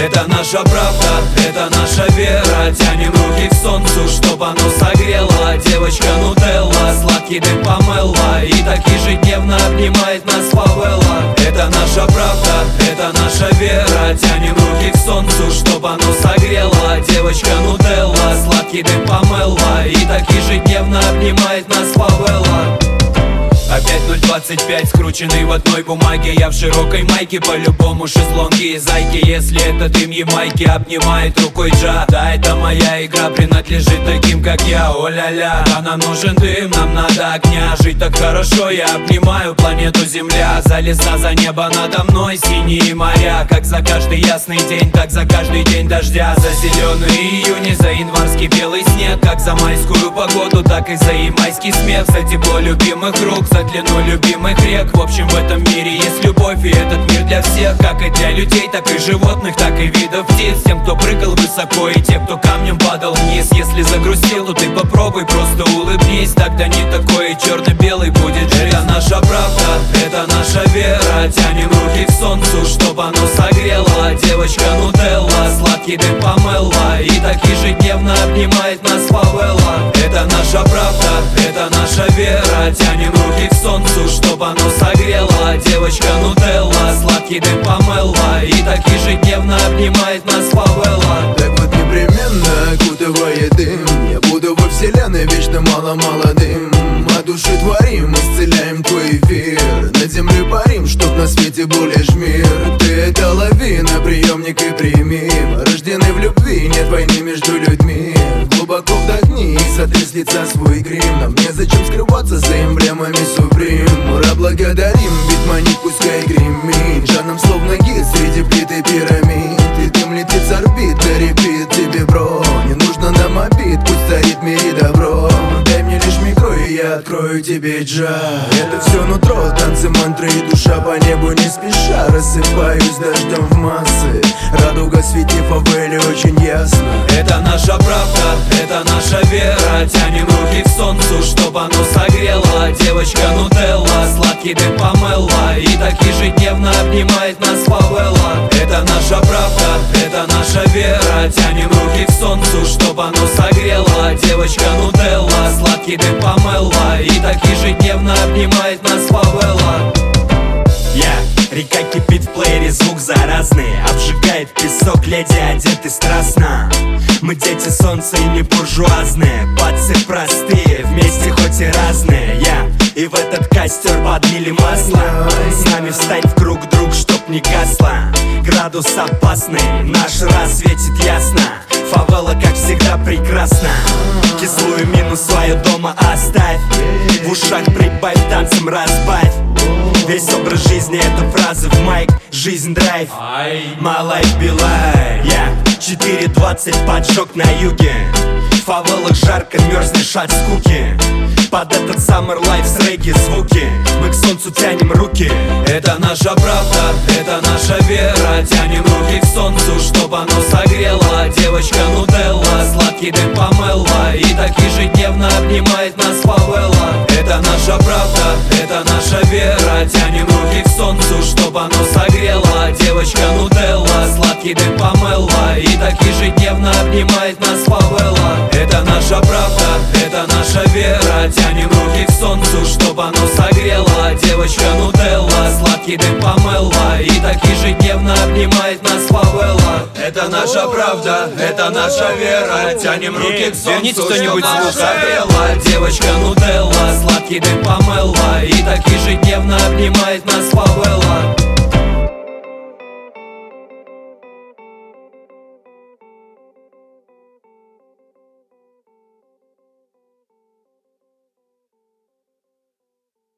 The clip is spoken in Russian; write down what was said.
Это наша правда, это наша вера. Тянем руки к солнцу, чтоб оно согрело. Девочка Нутелла, сладкий дым помыла, и так ежедневно обнимает нас фавела. Это наша правда, это наша вера. Тянем руки к солнцу, чтоб оно согрело. Девочка Нутелла, сладкий дым помыла, и так ежедневно обнимает нас фавела. Опять 0,25, скрученный в одной бумаге. Я в широкой майке, по-любому шезлонги и зайки. Если это дым Ямайки обнимает рукой Джа, да, это моя игра принадлежит таким, как я. О-ля-ля, да, нам нужен дым, нам надо огня. Жить так хорошо, я обнимаю планету Земля. За леса, за небо надо мной, синие моря. Как за каждый ясный день, так за каждый день дождя. За зеленый июнь и за январский белый снег. Как за майскую погоду, так и за ямайский смех. За тепло любимых рук, за длину любимых рек. В общем, в этом мире есть любовь, и этот мир для всех. Как и для людей, так и животных, так и видов птиц. Тем, кто прыгал высоко, и тем, кто камнем падал вниз. Если загрустил, то ты попробуй, просто улыбнись. Тогда не такой и черно-белый будет жизнь. Это наша правда, это наша вера. Тянем руки к солнцу, чтоб оно согрело. Девочка Нутелла, сладкий дым помыла, и так ежедневно обнимает нас фавела. Это наша правда, это наша вера. Тянем руки к солнцу, чтоб оно согрело. Девочка Нутелла, сладкий дым помыла, и так ежедневно обнимает нас фавела. Так вот непременно окутывает дым. Я буду во вселенной вечно мало-молодым. От души творим, исцеляем твой эфир. Над землей парим, чтоб на свете был лишь мир. Ты это лови, на приемник и прими. Мы рождены в любви, нет войны между людьми. Глубоко вдохни и сотри с лица свой грим. Нам незачем скрываться за эмблемами Supreme. Ура, благодарим, ведь манит пускай гремит. Жаном словно гид среди плит и пирамид. И дым летит с орбит, на репит тебе, бро. Не нужно нам обид, пусть царит в мире добро. Дай мне лишь микро, и я открою тебе джаз. Это все нутро, танцы, мантры и душа. По небу не спеша рассыпаюсь дождем в массы. Радуга свети фавели очень ясно. Это наша правда, это наша вера. Тянем руки к солнцу, чтоб оно согрело. Девочка Нутелла, сладкий дым помыла, и так ежедневно обнимает нас фавела. Это наша правда, это наша вера. Тянем руки к солнцу, чтоб оно согрело. Девочка Нутелла, сладкий дым помыла, и так ежедневно обнимает нас фавела. Река кипит в плеере, звук заразный. Обжигает песок, леди одеты страстно. Мы дети солнца и не буржуазные. Пацы простые, вместе хоть и разные. И в этот костер подлили масло. С нами встань в круг, друг, чтоб не гасло. Градус опасный, наш раз светит ясно. Фавела, как всегда, прекрасна. Кислую мину свою дома оставь. В ушах прибавь, танцем разбавь. Весь образ жизни — это фразы в майк. Жизнь драйв, my life be life. 4:20, поджог на юге. В фавелах жарко, мерзнешь от скуки. Под этот summer life с регги звуки. Мы к солнцу тянем руки. Это наша правда, это наша вера. Тянем руки к солнцу, чтоб оно согрело. Девочка Нутелла, сладкий дым помыла, и так ежедневно обнимает нас фавела. Это наша правда, это наша вера. Тянем руки к солнцу, чтоб оно согрело. Девочка Нутелла, сладкий дым помыла, и так ежедневно обнимает нас фавела. Это наша правда, это наша вера. Тянем руки к солнцу, чтоб оно согрело. Девочка Нутелла, сладкий дым помыла, и так ежедневно обнимает нас фавела. Это наша правда, это наша вера. Тянем руки к солнцу, чтоб оно согрело. Девочка Нутелла, сладкий дым помыла, и так ежедневно обнимает нас фавела.